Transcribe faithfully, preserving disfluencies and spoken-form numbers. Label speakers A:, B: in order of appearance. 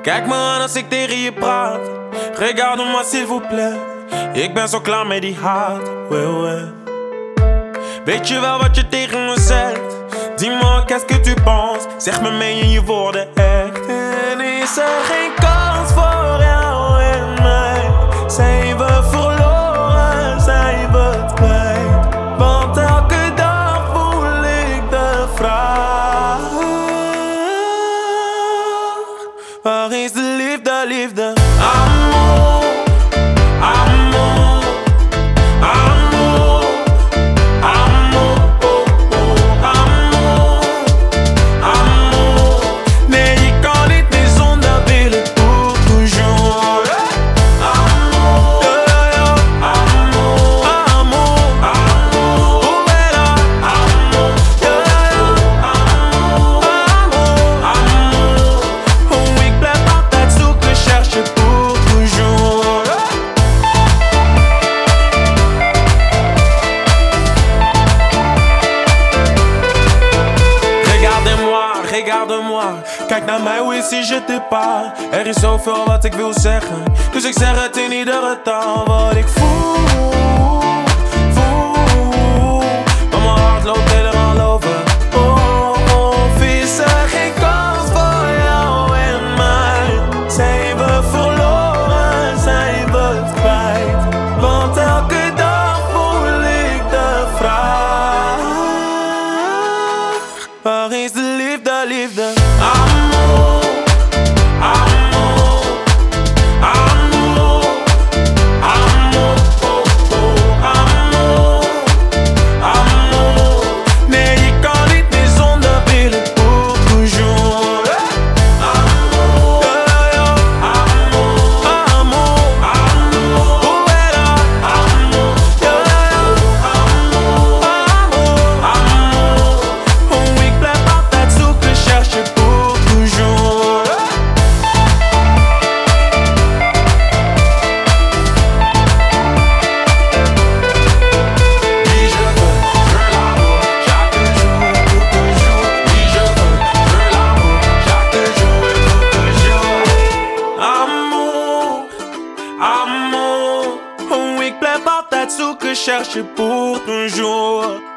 A: Kijk me aan als ik tegen je praat. Regarde-moi s'il vous plaît. Ik ben zo klaar met die haat. Ouais, ouais. Weet je wel wat je tegen me zegt? Dis-moi qu'est-ce que tu penses? Zeg me, meen je je woorden echt? En is er geen kans voor jou en mij? Zijn we verloren, zijn we het kwijt? Want elke dag voel ik de vraag: waar is de liefde, liefde? Amor, amor, amor, amor, oh, oh, amor, amor. Nee, je kan niet meer zonder willen pour toujours. Amor, yeah, yeah. Amor, amor, amor. Hoe ben je? Amor, yeah, yeah. Amor, amor. Oh, ik blijf altijd zoeken, cherche pour toujours. Regarde-moi, regarde-moi. Kijk naar mij, hoe is si je t'ai pas? Er is zoveel wat ik wil zeggen, dus ik zeg het in iedere taal. Wat ik voel, voel. Maar mijn hart loopt helemaal over. Oh, oh, is er geen kans voor jou en mij? Zijn we verloren, zijn we het kwijt? Want elke dag voel ik de vraag: waar is de liefde, liefde? Amor, amor, amor, amor, oh, oh, amor, amor. Nee, je kan niet meer zonder willen pour toujours. Amor, yeah, yeah. Amor, amor, amor. Hoe ben je? Amor, yeah, yeah. Amor, amor, amor. Oh, ik blijf altijd zoeken, cherche pour toujours. Oui, je veux, je veux l'amour, chaque jour et pour toujours. Oui, je veux, je veux l'amour, chaque jour et pour toujours. Amour, amour, oh, ik blijf altijd zoeken, cherche pour toujours.